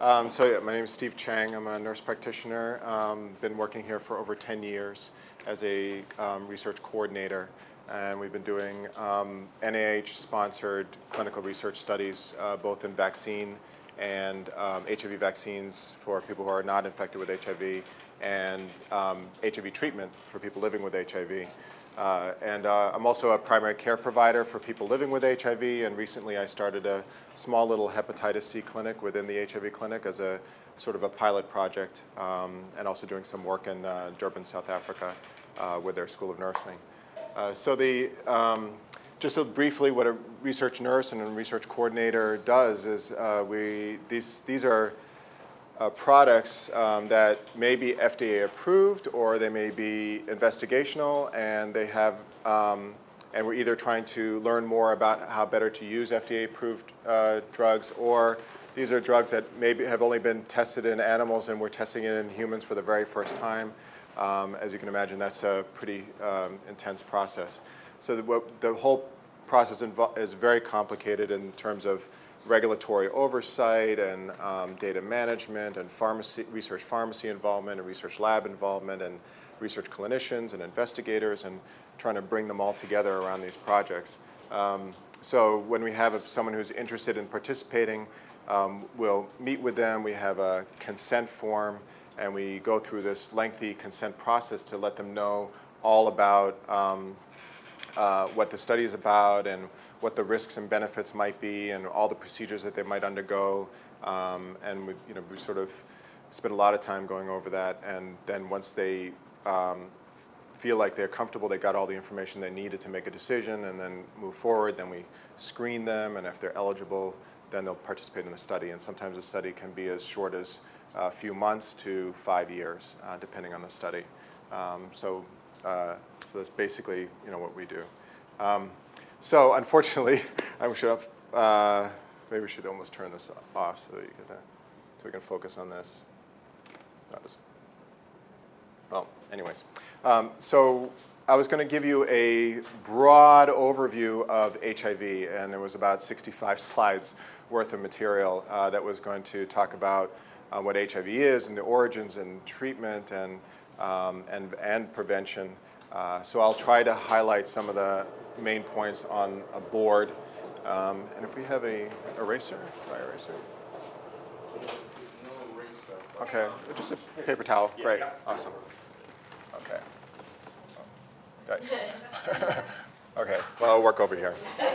Yeah, my name is Steve Chang. I'm a nurse practitioner. Been working here for over 10 years as a research coordinator. And we've been doing NIH-sponsored clinical research studies, both in vaccine and HIV vaccines for people who are not infected with HIV, and HIV treatment for people living with HIV. I'm also a primary care provider for people living with HIV, and recently I started a small little hepatitis C clinic within the HIV clinic as a sort of a pilot project, and also doing some work in Durban, South Africa with their School of Nursing. Just briefly, what a research nurse and a research coordinator does is these are products that may be FDA approved or they may be investigational, and they have and we're either trying to learn more about how better to use FDA approved drugs, or these are drugs that maybe have only been tested in animals and we're testing it in humans for the very first time. As you can imagine, that's a pretty intense process. So the whole process is very complicated in terms of regulatory oversight and data management and research pharmacy involvement and research lab involvement and research clinicians and investigators, and trying to bring them all together around these projects. So when we have someone who's interested in participating, we'll meet with them. We have a consent form, and we go through this lengthy consent process to let them know all about what the study is about and what the risks and benefits might be and all the procedures that they might undergo. And we sort of spend a lot of time going over that. And then once they feel like they're comfortable, they got all the information they needed to make a decision and then move forward, then we screen them, and if they're eligible, then they'll participate in the study. And sometimes the study can be as short as a few months to 5 years, depending on the study. So that's basically what we do. So unfortunately, I should have, maybe we should almost turn this off so we can focus on this. Anyways. So I was going to give you a broad overview of HIV, and it was about 65 slides worth of material that was going to talk about what HIV is and the origins and treatment and prevention. So I'll try to highlight some of the main points on a board. And if we have a eraser, dry eraser. No eraser. Okay, just a paper towel. Yeah. Great, awesome. Okay. Thanks. Okay, well, I'll work over here.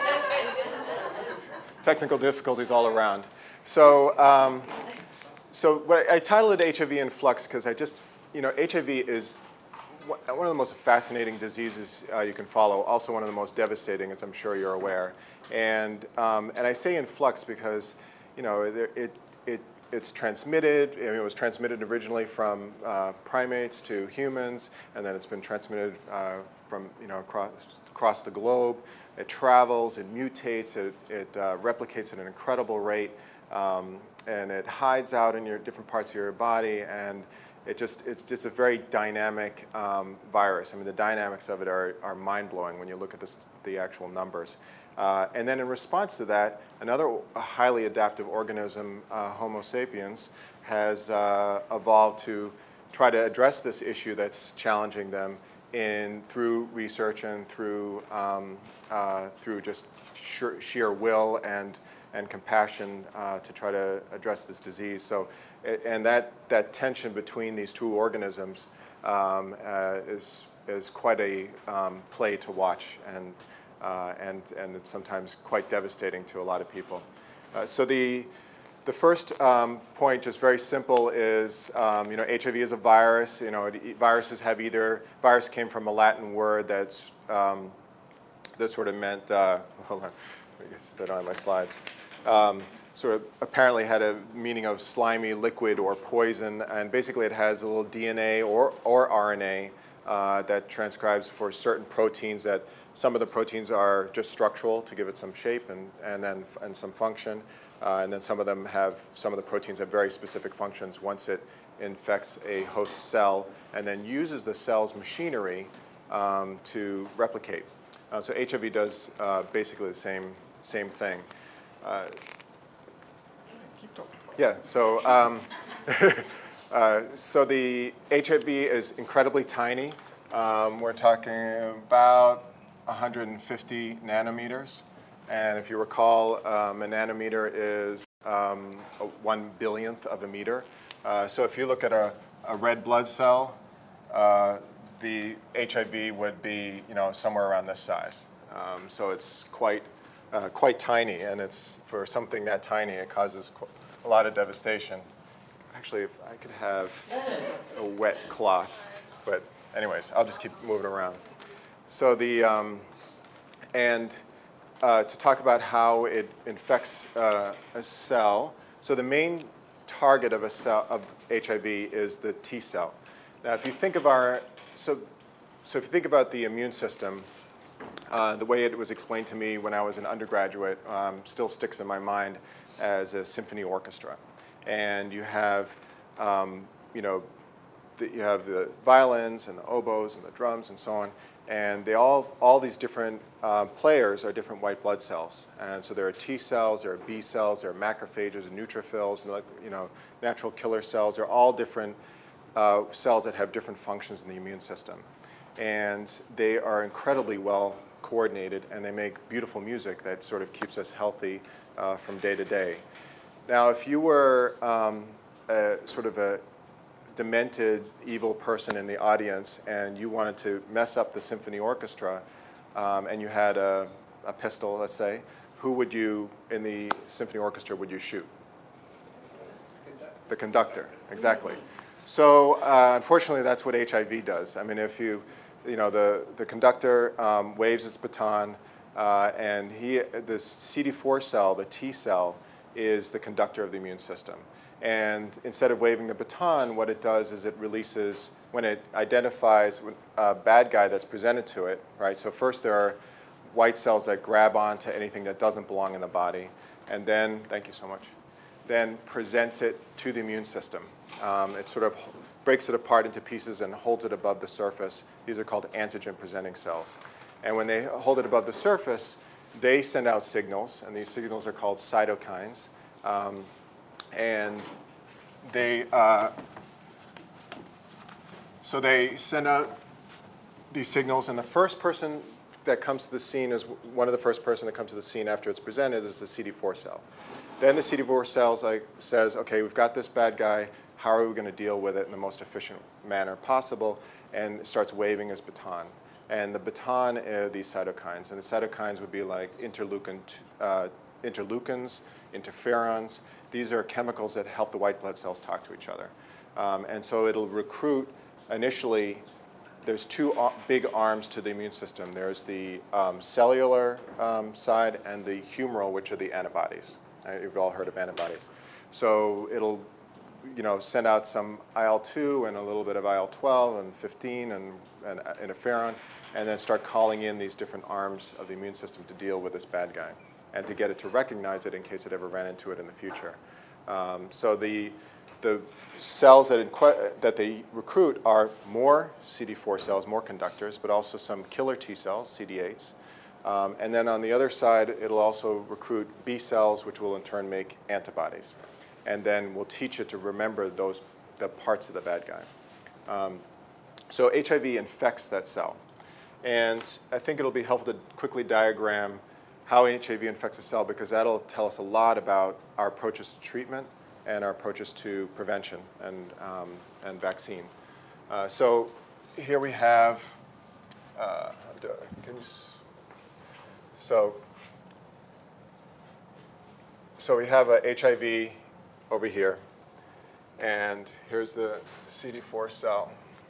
Technical difficulties all around. So I titled it HIV in Flux because HIV is one of the most fascinating diseases you can follow, also one of the most devastating, as I'm sure you're aware. And I say in flux because it's transmitted. It was transmitted originally from primates to humans, and then it's been transmitted from across the globe. It travels, it mutates, it replicates at an incredible rate, and it hides out in your different parts of your body, and it's just a very dynamic virus. I mean, the dynamics of it are mind-blowing when you look at the actual numbers. And then in response to that, another highly adaptive organism, Homo sapiens, has evolved to try to address this issue that's challenging them through research and through just sheer will and compassion to try to address this disease. So, and that tension between these two organisms is quite a play to watch, and it's sometimes quite devastating to a lot of people. So the first point, just very simple, is HIV is a virus. Viruses have virus came from a Latin word that sort of meant hold on, I guess I don't have my slides. Sort of apparently had a meaning of slimy liquid or poison, and basically it has a little DNA or RNA that transcribes for certain proteins. That some of the proteins are just structural to give it some shape and some function, and then some of the proteins have very specific functions once it infects a host cell and then uses the cell's machinery to replicate. So HIV does basically the same thing. Yeah, so the HIV is incredibly tiny. We're talking about 150 nanometers. And if you recall, a nanometer is a 1/1000th of a meter. So if you look at a red blood cell, the HIV would be, somewhere around this size. So it's quite tiny, and it's for something that tiny, it causes a lot of devastation. Actually, if I could have a wet cloth, but anyways, I'll just keep moving around. So to talk about how it infects a cell. So the main target of a cell of HIV is the T cell. Now, if you think of if you think about the immune system, the way it was explained to me when I was an undergraduate still sticks in my mind as a symphony orchestra. And you have, you have the violins and the oboes and the drums and so on. And they all these different players are different white blood cells. And so there are T cells, there are B cells, there are macrophages and neutrophils, and natural killer cells. They're all different cells that have different functions in the immune system. And they are incredibly well coordinated, and they make beautiful music that sort of keeps us healthy from day to day. Now, if you were sort of a demented, evil person in the audience, and you wanted to mess up the symphony orchestra, and you had a pistol, let's say, who would you, in the symphony orchestra, would you shoot? The conductor, exactly. So unfortunately, that's what HIV does. I mean, if the conductor waves its baton, and the CD4 cell, the T cell, is the conductor of the immune system. And instead of waving the baton, what it does is it releases, when it identifies a bad guy that's presented to it, right? So first there are white cells that grab onto anything that doesn't belong in the body, and then, thank you so much, then presents it to the immune system. It sort of breaks it apart into pieces and holds it above the surface. These are called antigen-presenting cells. And when they hold it above the surface, they send out signals, and these signals are called cytokines. And so they send out these signals, and the first person that comes to the scene is one of the first person that comes to the scene after it's presented is the CD4 cell. Then the CD4 cell says, okay, we've got this bad guy. How are we going to deal with it in the most efficient manner possible? And it starts waving his baton. And the baton are these cytokines. And the cytokines would be like interleukins, interferons. These are chemicals that help the white blood cells talk to each other. And so it'll recruit, initially, there's two big arms to the immune system. There's the cellular side and the humoral, which are the antibodies. You've all heard of antibodies. So it'll send out some IL-2 and a little bit of IL-12 and 15 and interferon, and then start calling in these different arms of the immune system to deal with this bad guy and to get it to recognize it in case it ever ran into it in the future. So the cells that they recruit are more CD4 cells, more conductors, but also some killer T cells, CD8s. And then on the other side, it'll also recruit B cells, which will in turn make antibodies. And then we'll teach it to remember the parts of the bad guy. So HIV infects that cell. And I think it'll be helpful to quickly diagram how HIV infects a cell, because that'll tell us a lot about our approaches to treatment and our approaches to prevention and vaccine. So here we have, so we have a HIV over here, and here's the CD4 cell.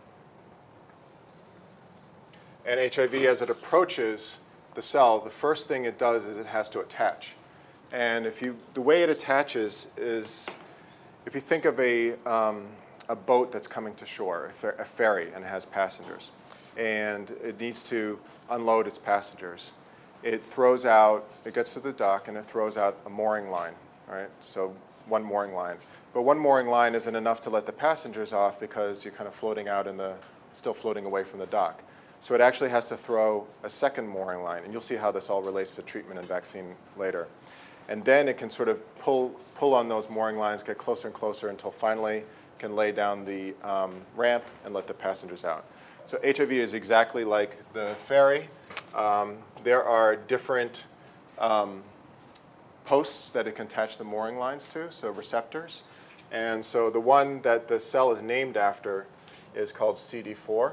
And HIV, as it approaches the cell, the first thing it does is it has to attach. And the way it attaches is, if you think of a boat that's coming to shore, a ferry, and it has passengers, and it needs to unload its passengers, it gets to the dock, and it throws out a mooring line, right? So one mooring line. But one mooring line isn't enough to let the passengers off, because you're kind of floating out still floating away from the dock. So it actually has to throw a second mooring line, and you'll see how this all relates to treatment and vaccine later. And then it can sort of pull on those mooring lines, get closer and closer until finally it can lay down the ramp and let the passengers out. So HIV is exactly like the ferry. There are different posts that it can attach the mooring lines to, so receptors. And so the one that the cell is named after is called CD4.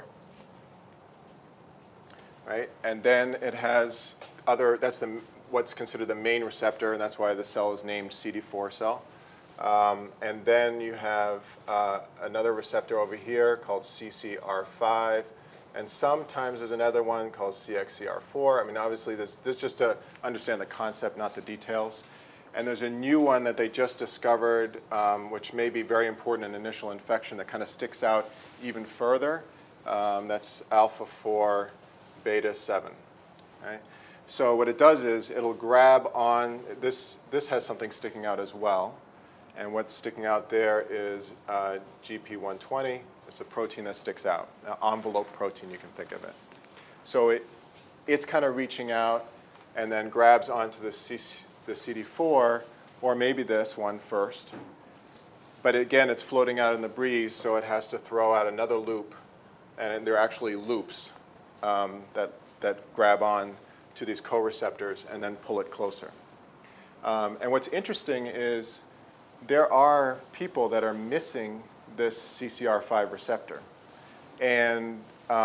Right? And then it has other, that's what's considered the main receptor, and that's why the cell is named CD4 cell. And then you have another receptor over here called CCR5, and sometimes there's another one called CXCR4. I mean, obviously, this is just to understand the concept, not the details. And there's a new one that they just discovered, which may be very important in initial infection, that kind of sticks out even further. That's alpha-4 beta-7. Right? So what it does is it'll grab on, this has something sticking out as well. And what's sticking out there is GP120. It's a protein that sticks out, an envelope protein, you can think of it. So it's kind of reaching out and then grabs onto the CD4, or maybe this one first. But again, it's floating out in the breeze, so it has to throw out another loop. And they're actually loops that grab on to these co-receptors and then pull it closer. And what's interesting is there are people that are missing this CCR5 receptor. And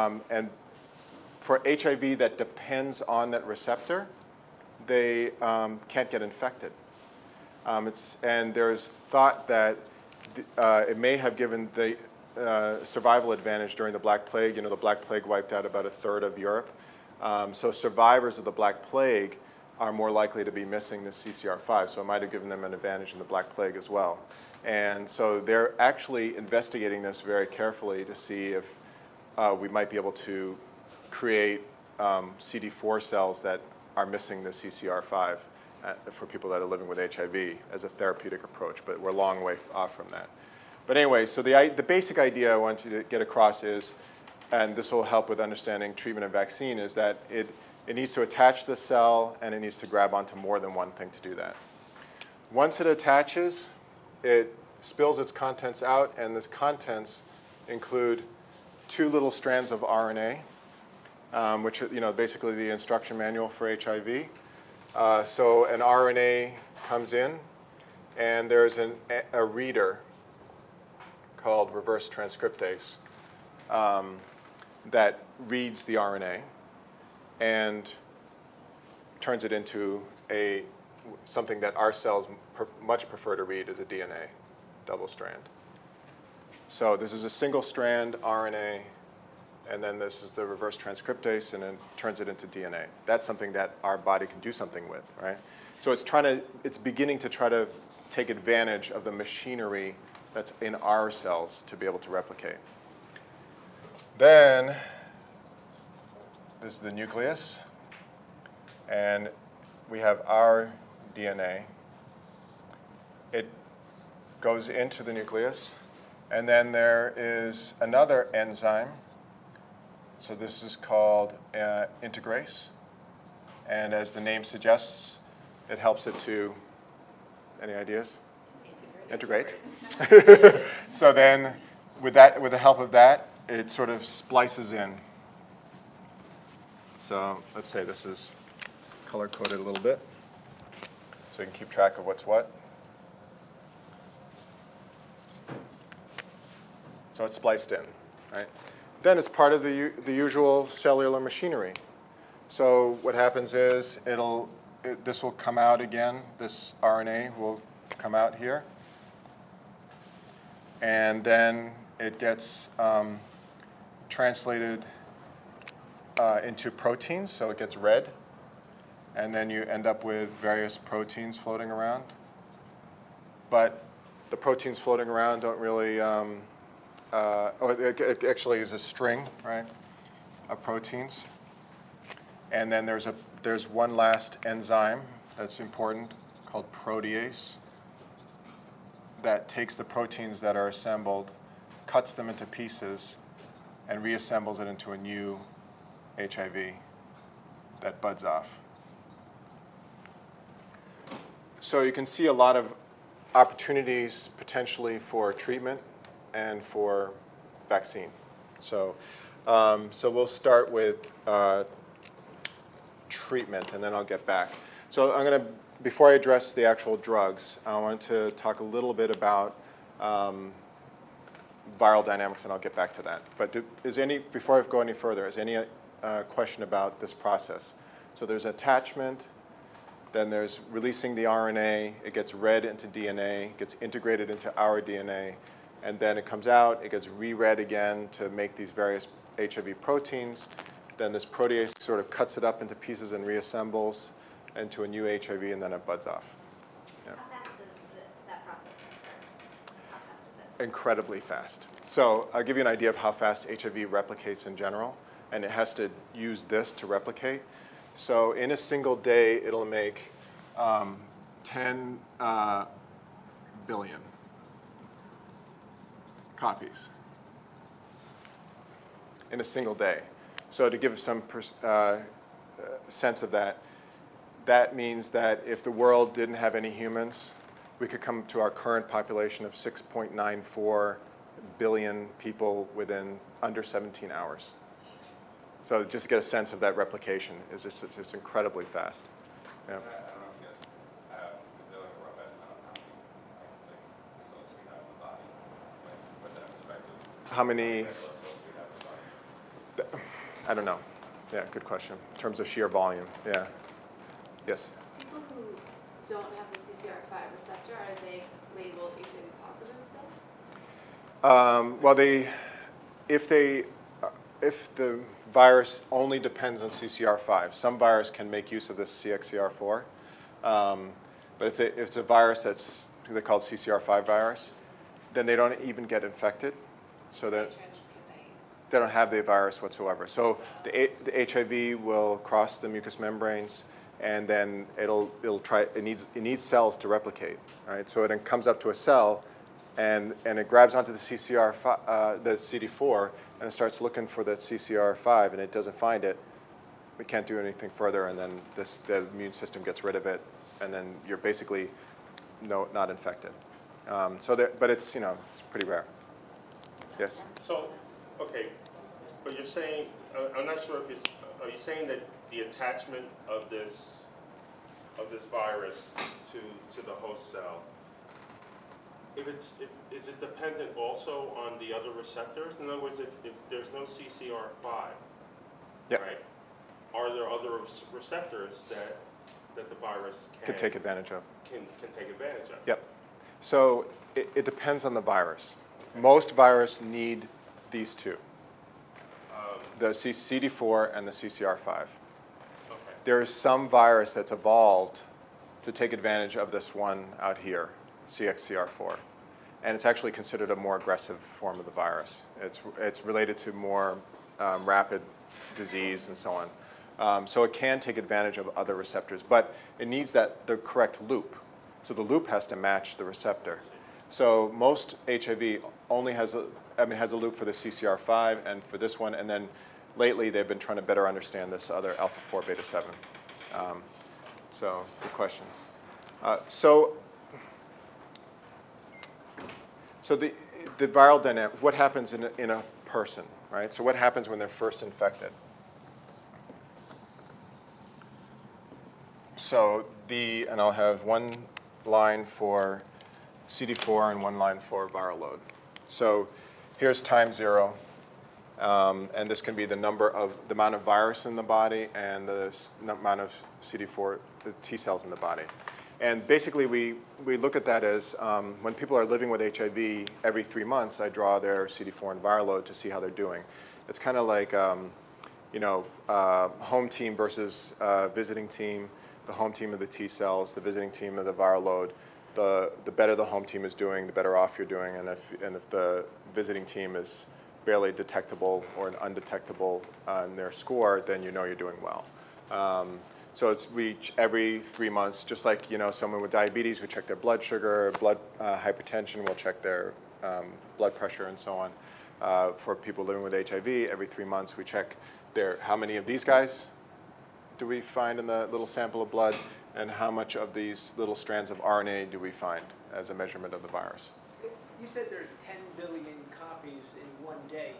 for HIV that depends on that receptor, they can't get infected. And there's thought that it may have given the survival advantage during the Black Plague. You know, the Black Plague wiped out about 1/3 of Europe. So survivors of the Black Plague are more likely to be missing the CCR5. So it might have given them an advantage in the Black Plague as well. And so they're actually investigating this very carefully to see if we might be able to create CD4 cells that are missing the CCR5 for people that are living with HIV as a therapeutic approach. But we're a long way off from that. But anyway, so the basic idea I want you to get across is, and this will help with understanding treatment and vaccine, is that it needs to attach the cell and it needs to grab onto more than one thing to do that. Once it attaches, it spills its contents out, and these contents include 2 little strands of RNA, which are basically the instruction manual for HIV. So an RNA comes in, and there's a reader called reverse transcriptase that reads the RNA and turns it into something that our cells much prefer to read as a DNA, double strand. So this is a single strand RNA, and then this is the reverse transcriptase, and then turns it into DNA. That's something that our body can do something with, right? So it's beginning to try to take advantage of the machinery that's in our cells to be able to replicate. Then this is the nucleus, and we have our DNA. It goes into the nucleus, and then there is another enzyme. So this is called integrase, and as the name suggests, it helps it to, any ideas? Integrate. So then, with the help of that, it sort of splices in. So let's say this is color-coded a little bit, so you can keep track of what's what. So it's spliced in, right? Then it's part of the usual cellular machinery. So what happens is this will come out again. This RNA will come out here. And then it gets translated into proteins, so it gets read. And then you end up with various proteins floating around. But the proteins floating around don't really, it actually is a string, right, of proteins. And then there's one last enzyme that's important called protease that takes the proteins that are assembled, cuts them into pieces, and reassembles it into a new HIV that buds off. So you can see a lot of opportunities potentially for treatment and for vaccine. So, so we'll start with treatment, and then I'll get back. So I'm going to, before I address the actual drugs, I want to talk a little bit about viral dynamics, and I'll get back to that. But before I go any further, is any question about this process? So there's attachment, then there's releasing the RNA, it gets read into DNA, gets integrated into our DNA, and then it comes out, it gets reread again to make these various HIV proteins. Then this protease sort of cuts it up into pieces and reassembles into a new HIV, and then it buds off. Yeah. How fast is that process occur? How fast is it? Incredibly fast. So I'll give you an idea of how fast HIV replicates in general, and it has to use this to replicate. So in a single day, it'll make 10 billion copies in a single day. So to give some sense of that, that means that if the world didn't have any humans, we could come to our current population of 6.94 billion people within under 17 hours. So just to get a sense of that replication is just incredibly fast. Yeah. I don't know if you guys is there like a rough estimate on how many cells we have in the body? Like, put that in perspective. How many? Blood cells we have in the body. I don't know. Yeah, good question. In terms of sheer volume, yeah. Yes? People who don't have the CCR5 receptor, are they labeled HIV positive still? Well, if the virus only depends on CCR5, some virus can make use of this CXCR4. But if it's a virus that's they call CCR5 virus, then they don't even get infected. So that they don't have the virus whatsoever. So the HIV will cross the mucous membranes, and then it needs cells to replicate, right? So it comes up to a cell, and it grabs onto the the CD4, and it starts looking for that CCR5, and it doesn't find it. We can't do anything further, and then the immune system gets rid of it, and then you're basically not infected. But it's it's pretty rare. Yes. So, okay, but you're saying, I'm not sure if are you saying that the attachment of this virus to the host cell, is it dependent also on the other receptors? In other words, if there's no CCR5, Yep. right, are there other receptors that the virus Could take advantage of. can take advantage of? Yep. So it depends on the virus. Most viruses need these two, the CD4 and the CCR5. Okay. There is some virus that's evolved to take advantage of this one out here, CXCR4. And it's actually considered a more aggressive form of the virus. It's related to more rapid disease and so on. So it can take advantage of other receptors, but it needs the correct loop. So the loop has to match the receptor. So most HIV only has a loop for the CCR5 and for this one, and then lately they've been trying to better understand this other alpha-4 beta-7. So good question. So the viral dynamic, what happens in a person, right? So what happens when they're first infected? So and I'll have one line for CD4 and one line for viral load. So here's time 0, and this can be the amount of virus in the body and the amount of CD4, the T cells in the body. And basically, we look at that as when people are living with HIV, every 3 months, I draw their CD4 and viral load to see how they're doing. It's kind of like, home team versus visiting team. The home team of the T cells, the visiting team of the viral load. The better the home team is doing, the better off you're doing. And if the visiting team is barely detectable or undetectable in their score, then you know you're doing well. So it's every 3 months, just like someone with diabetes, we check their blood sugar, blood hypertension, we'll check their blood pressure and so on. For people living with HIV, every 3 months we check how many of these guys do we find in the little sample of blood, and how much of these little strands of RNA do we find as a measurement of the virus. You said there's 10 billion copies in one day.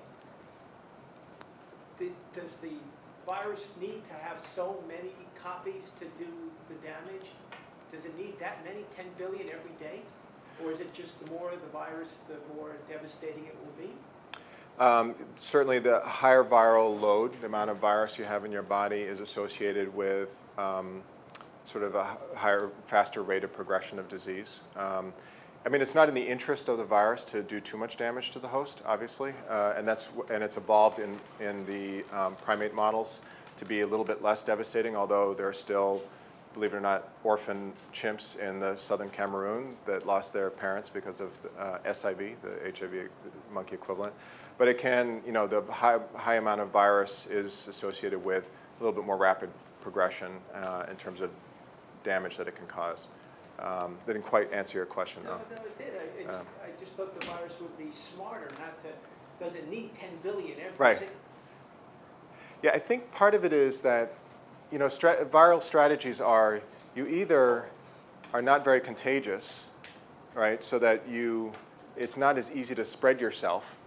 Does the virus need to have so many copies to do the damage? Does it need that many, 10 billion every day? Or is it just the more the virus, the more devastating it will be? Certainly the higher viral load, the amount of virus you have in your body is associated with sort of a higher, faster rate of progression of disease. I mean, it's not in the interest of the virus to do too much damage to the host, obviously, and it's evolved in the primate models to be a little bit less devastating, although there are still, believe it or not, orphan chimps in the southern Cameroon that lost their parents because of SIV, the HIV monkey equivalent. But it can, you know, the high amount of virus is associated with a little bit more rapid progression in terms of damage that it can cause. That didn't quite answer your question, though. No, it did. I just thought the virus would be smarter, not to, does it need 10 billion every Right. Yeah, I think part of it is that, you know, viral strategies are, you either are not very contagious, right, so that it's not as easy to spread yourself,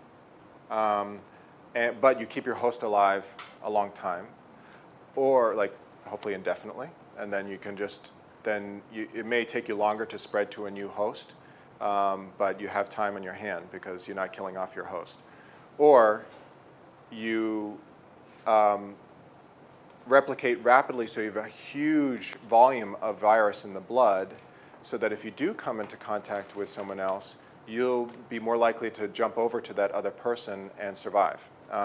but you keep your host alive a long time, or like hopefully indefinitely, and then you can just, it may take you longer to spread to a new host, but you have time on your hand because you're not killing off your host. Or you replicate rapidly, so you have a huge volume of virus in the blood, so that if you do come into contact with someone else, you'll be more likely to jump over to that other person and survive.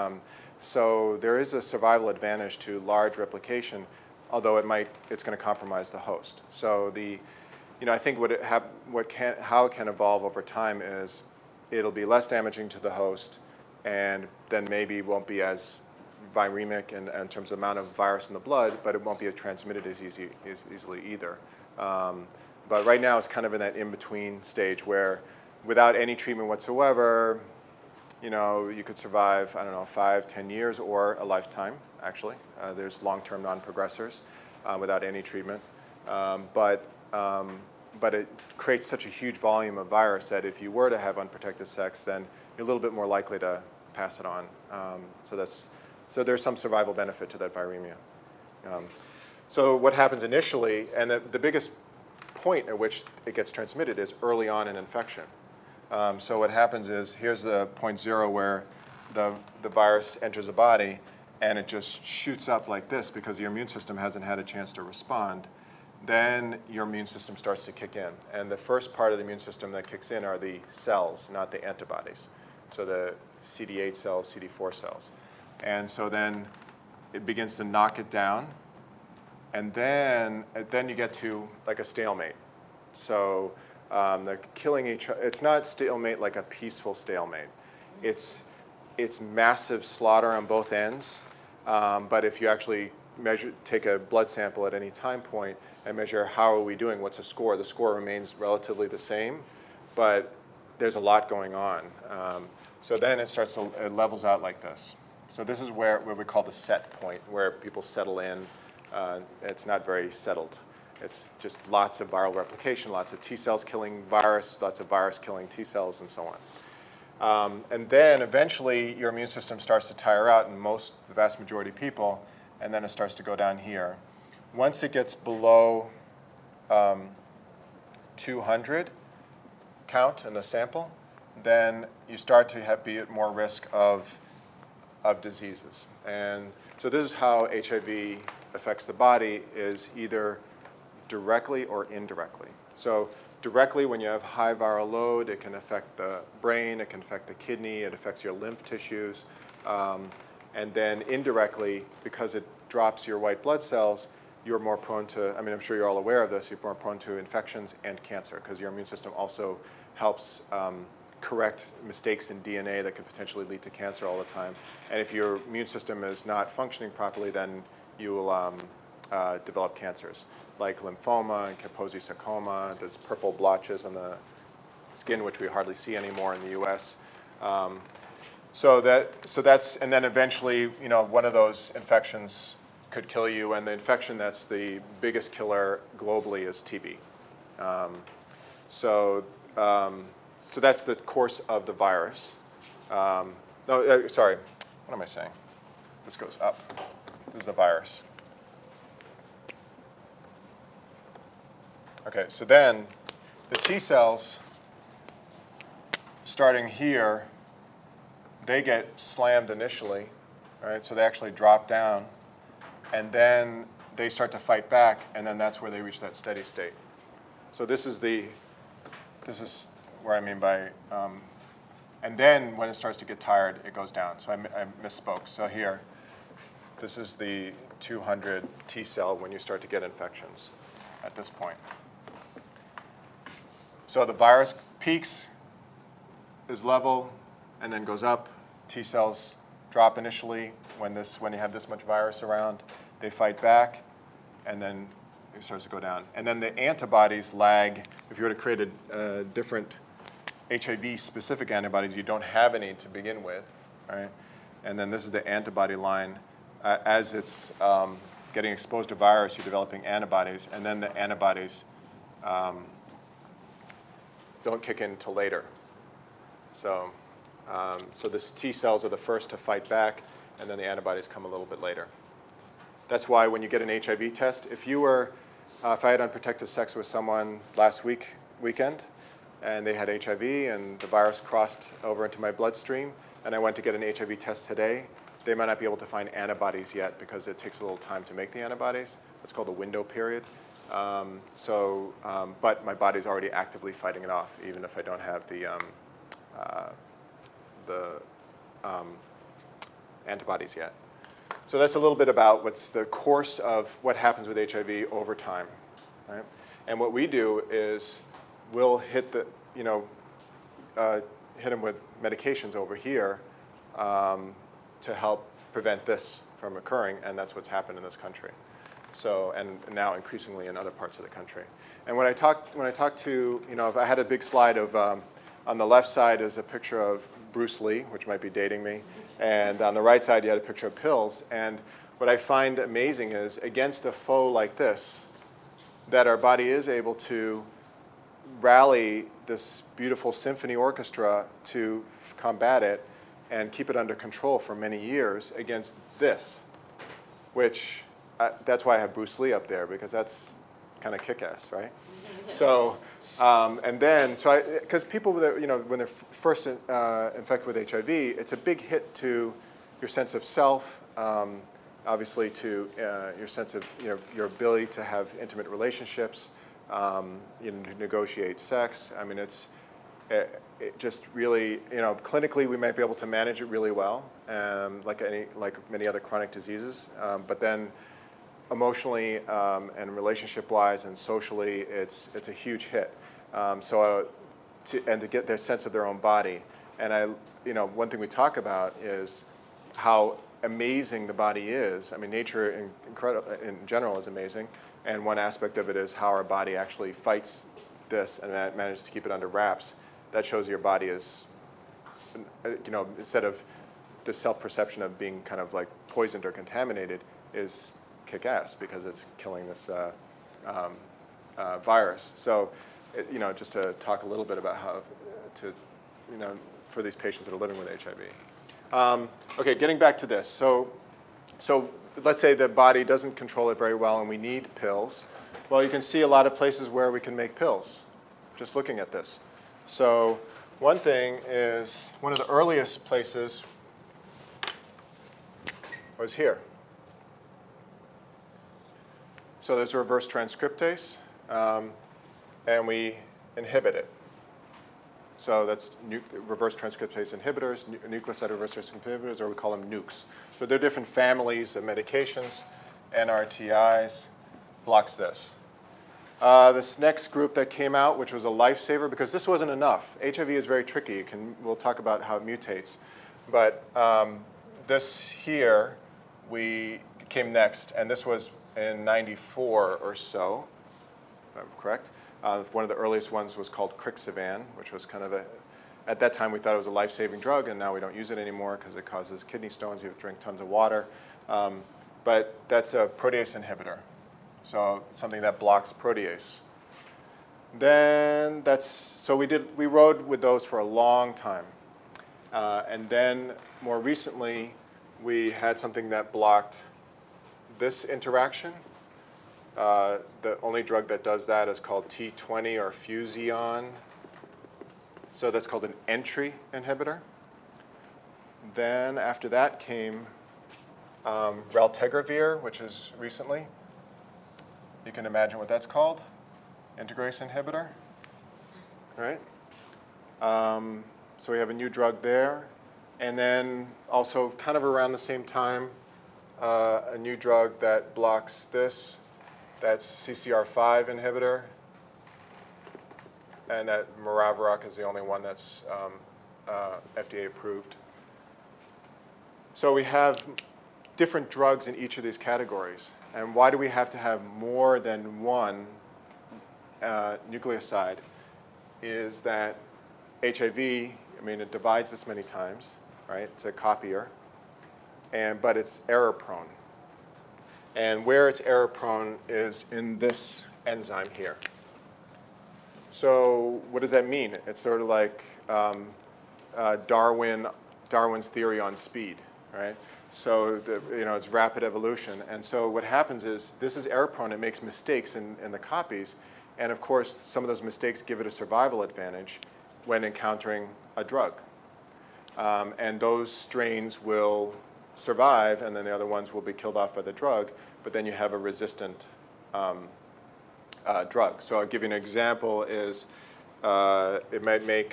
So there is a survival advantage to large replication, although it's going to compromise the host. So I think how it can evolve over time is it'll be less damaging to the host, and then maybe won't be as viremic in terms of amount of virus in the blood, but it won't be transmitted as easily either. But right now it's kind of in that in-between stage where without any treatment whatsoever, you know, you could survive, I don't know, 5, 10 years or a lifetime, actually. There's long-term non-progressors without any treatment. But it creates such a huge volume of virus that if you were to have unprotected sex, then you're a little bit more likely to pass it on. So there's some survival benefit to that viremia. So what happens initially, and the biggest point at which it gets transmitted is early on in infection. So what happens is, here's the point 0 where the virus enters the body, and it just shoots up like this because your immune system hasn't had a chance to respond. Then your immune system starts to kick in. And the first part of the immune system that kicks in are the cells, not the antibodies. So the CD8 cells, CD4 cells. And so then it begins to knock it down. And then you get to like a stalemate. So they're killing each other. It's not stalemate like a peaceful stalemate. It's massive slaughter on both ends. But if you actually take a blood sample at any time point and measure how are we doing, what's the score remains relatively the same, but there's a lot going on. So then it levels out like this. So this is where we call the set point, where people settle in. It's not very settled. It's just lots of viral replication, lots of T cells killing virus, lots of virus killing T cells, and so on. And then eventually your immune system starts to tire out in the vast majority of people, and then it starts to go down here. Once it gets below 200 count in the sample, then you start to be at more risk of diseases. And so this is how HIV affects the body, is either directly or indirectly. So directly, when you have high viral load, it can affect the brain, it can affect the kidney, it affects your lymph tissues. And then indirectly, because it drops your white blood cells, you're more prone to, I mean, I'm sure you're all aware of this, you're more prone to infections and cancer, because your immune system also helps correct mistakes in DNA that could potentially lead to cancer all the time. And if your immune system is not functioning properly, then you will develop cancers like lymphoma and Kaposi sarcoma. There's purple blotches on the skin, which we hardly see anymore in the U.S. So that's, and then eventually, you know, one of those infections could kill you, and the infection that's the biggest killer globally is TB. So that's the course of the virus. Sorry, what am I saying? This goes up. This is the virus. Okay, so then the T cells, starting here, they get slammed initially, right? So they actually drop down, and then they start to fight back, and then that's where they reach that steady state. So this is where I mean by, and then when it starts to get tired, it goes down. So I misspoke. So here, this is the 200 T cell when you start to get infections at this point. So the virus peaks, is level, and then goes up. T cells drop initially when you have this much virus around. They fight back, and then it starts to go down. And then the antibodies lag. If you were to create a different HIV-specific antibodies, you don't have any to begin with, right? And then this is the antibody line. As it's getting exposed to virus, you're developing antibodies, and then the antibodies don't kick in until later. So this T cells are the first to fight back, and then the antibodies come a little bit later. That's why when you get an HIV test, if I had unprotected sex with someone last weekend, and they had HIV, and the virus crossed over into my bloodstream, and I went to get an HIV test today, they might not be able to find antibodies yet because it takes a little time to make the antibodies. It's called the window period. But my body's already actively fighting it off, even if I don't have the antibodies yet. So that's a little bit about what's the course of what happens with HIV over time, right? And what we do is we'll hit them with medications over here to help prevent this from occurring, and that's what's happened in this country. So, and now increasingly in other parts of the country. And when I talk to, if I had a big slide of, on the left side is a picture of Bruce Lee, which might be dating me, and on the right side you had a picture of pills. And what I find amazing is, against a foe like this, that our body is able to rally this beautiful symphony orchestra to combat it and keep it under control for many years against this, which that's why I have Bruce Lee up there, because that's kind of kick-ass, right? So, because people, when they're first infected with HIV, it's a big hit to your sense of self, obviously to your sense of your ability to have intimate relationships, to negotiate sex. I mean, it just really, clinically we might be able to manage it really well, like many other chronic diseases, but then emotionally and relationship-wise and socially, it's a huge hit. To get their sense of their own body, and one thing we talk about is how amazing the body is. I mean, nature in general is amazing, and one aspect of it is how our body actually fights this and manages to keep it under wraps. That shows your body is, instead of the self-perception of being kind of like poisoned or contaminated, is kick-ass because it's killing this virus. So, just to talk a little bit about how for these patients that are living with HIV. Okay, getting back to this. So let's say the body doesn't control it very well and we need pills. Well, you can see a lot of places where we can make pills, just looking at this. So one thing is, one of the earliest places was here. So there's a reverse transcriptase, and we inhibit it. So that's reverse transcriptase inhibitors, nucleoside reverse transcriptase inhibitors, or we call them nukes. So there are different families of medications. NRTIs blocks this. This next group that came out, which was a lifesaver, because this wasn't enough. HIV is very tricky. We'll talk about how it mutates. But this here, we came next, and this was in 94 or so, if I'm correct. One of the earliest ones was called Crixivan, which was kind of at that time we thought it was a life-saving drug, and now we don't use it anymore because it causes kidney stones. You have to drink tons of water. but that's a protease inhibitor, so something that blocks protease. Then we rode with those for a long time. And then more recently, we had something that blocked this interaction. The only drug that does that is called T20 or Fusion. So that's called an entry inhibitor. Then after that came raltegravir, which is recently. You can imagine what that's called, integrase inhibitor, right? So we have a new drug there. And then also kind of around the same time, a new drug that blocks this. That's CCR5 inhibitor. And that Maraviroc is the only one that's FDA approved. So we have different drugs in each of these categories. And why do we have to have more than one nucleoside? Is that HIV, I mean, it divides this many times, right? It's a copier, but it's error prone. And where it's error prone is in this enzyme here. So what does that mean? It's sort of like Darwin's theory on speed, right? So it's rapid evolution. And so what happens is this is error prone. It makes mistakes in the copies. And of course, some of those mistakes give it a survival advantage when encountering a drug. And those strains will survive, and then the other ones will be killed off by the drug. But then you have a resistant drug. So I'll give you an example is it might make,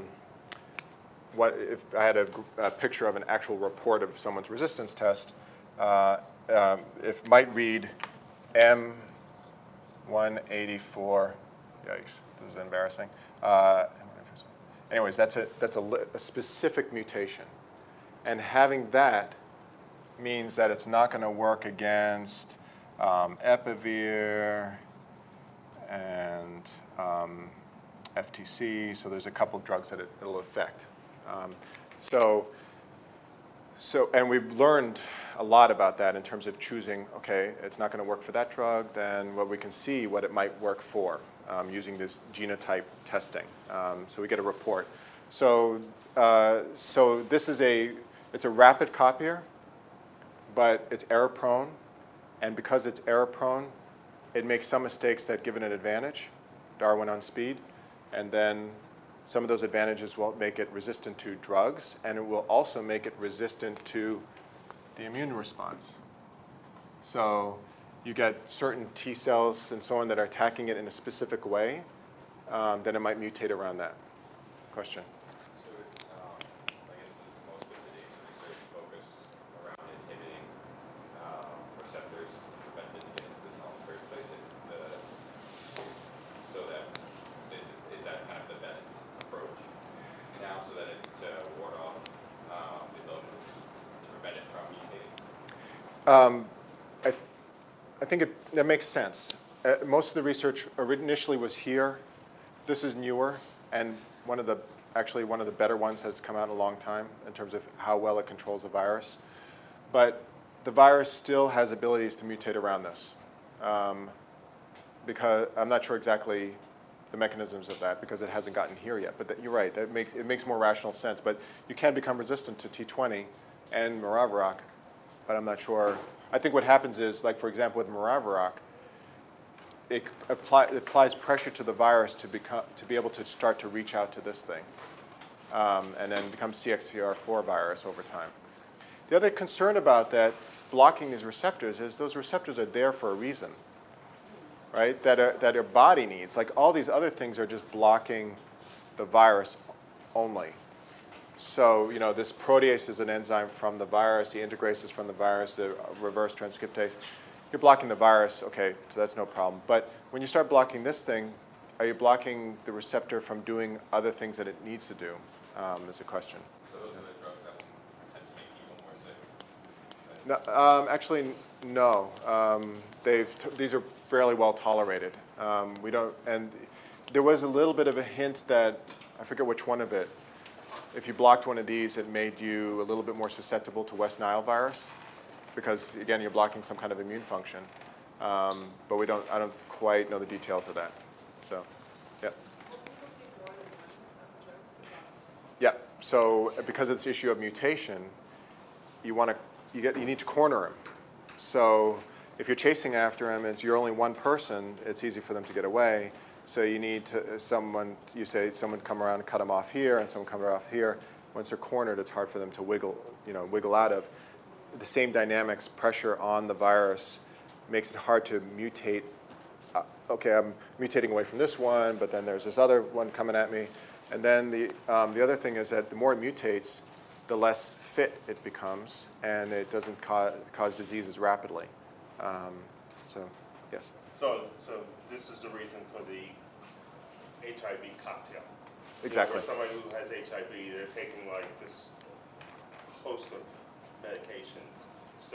if I had a picture of an actual report of someone's resistance test, it might read M184, yikes, this is embarrassing. Anyways, that's a specific mutation. And having that means that it's not going to work against Epivir and FTC. So there's a couple of drugs that it'll affect. And we've learned a lot about that in terms of choosing, okay, it's not going to work for that drug, then we can see what it might work for using this genotype testing. So we get a report. So this is it's a rapid copier, but it's error prone. And because it's error prone, it makes some mistakes that give it an advantage, Darwin on speed. And then some of those advantages will make it resistant to drugs, and it will also make it resistant to the immune response. So you get certain T cells and so on that are attacking it in a specific way, then it might mutate around that. Question? So it's, I guess this most of today's research focused around inhibiting receptors to prevent it to get into the cell in the first place. So that is that kind of the best approach now, so that it to ward off the ability to prevent it from mutating? I think that makes sense. Most of the research initially was here. This is newer, and actually one of the better ones that's come out in a long time in terms of how well it controls the virus. But the virus still has abilities to mutate around this. Because I'm not sure exactly the mechanisms of that because it hasn't gotten here yet. But you're right, it makes more rational sense. But you can become resistant to T20 and Maraviroc, but I'm not sure. I think what happens is, like for example with Maraviroc, it applies pressure to the virus to be able to start to reach out to this thing, and then become CXCR4 virus over time. The other concern about that blocking these receptors is those receptors are there for a reason, right? That your body needs. Like all these other things are just blocking the virus only. So this protease is an enzyme from the virus. The integrase is from the virus. The reverse transcriptase. You're blocking the virus, okay, so that's no problem. But when you start blocking this thing, are you blocking the receptor from doing other things that it needs to do? Is a question. So those are the drugs that tend to make people more sick? No, actually, no. These are fairly well tolerated. And there was a little bit of a hint that, I forget which one of it, if you blocked one of these, it made you a little bit more susceptible to West Nile virus. because again, you're blocking some kind of immune function. But I don't quite know the details of that. So, yeah. Yeah. So because of this issue of mutation, you need to corner him. So if you're chasing after him and you're only one person, it's easy for them to get away. So you need someone come around and cut them off here, and someone come off here. Once they're cornered, it's hard for them to wiggle out of. The same dynamics, pressure on the virus, makes it hard to mutate. Okay, I'm mutating away from this one, but then there's this other one coming at me. And then the other thing is that the more it mutates, the less fit it becomes, and it doesn't cause diseases rapidly. So, yes. So this is the reason for the HIV cocktail. Exactly. For somebody who has HIV, they're taking like this host of medications so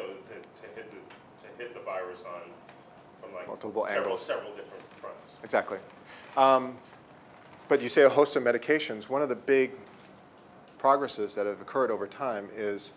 to hit the virus from like multiple angles, several different fronts. Exactly. But you say a host of medications. One of the big progresses that have occurred over time is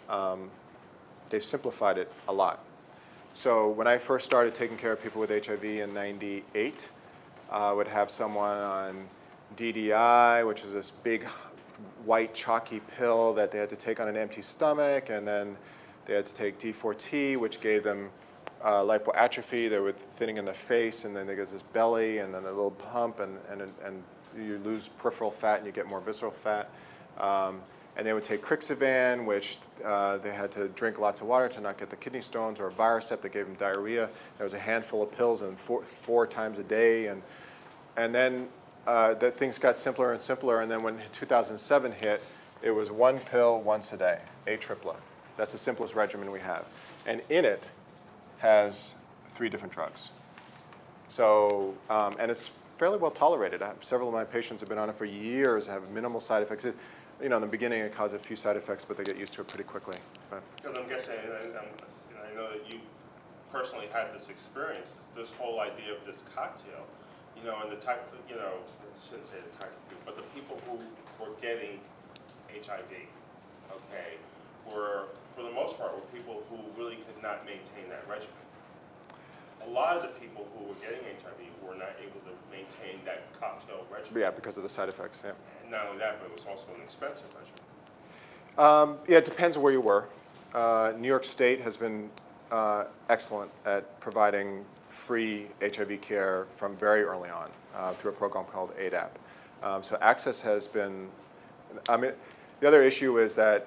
they've simplified it a lot. So when I first started taking care of people with HIV in '98, I would have someone on DDI, which is this big white chalky pill that they had to take on an empty stomach, and then they had to take D4T, which gave them lipoatrophy. They were thinning in the face, and then they get this belly, and then a little pump, and you lose peripheral fat, and you get more visceral fat. And they would take Crixivan, which they had to drink lots of water to not get the kidney stones, or Varicept that gave them diarrhea. There was a handful of pills, and four times a day, and then that things got simpler and simpler. And then when 2007 hit, it was one pill once a day, Atripla. That's the simplest regimen we have, and in it has 3 different drugs. So and it's fairly well tolerated. Several of my patients have been on it for years, have minimal side effects. In the beginning, it causes a few side effects, but they get used to it pretty quickly. Because I'm guessing, and I know that you personally had this experience, this whole idea of this cocktail, and the type, I shouldn't say the type of people, but the people who were getting HIV, okay, were, for the most part, were people who really could not maintain that regimen. A lot of the people who were getting HIV were not able to maintain that cocktail regimen. Yeah, because of the side effects, yeah. And not only that, but it was also an expensive regimen. Yeah, it depends where you were. New York State has been excellent at providing free HIV care from very early on through a program called ADAP. So access has been, the other issue is that,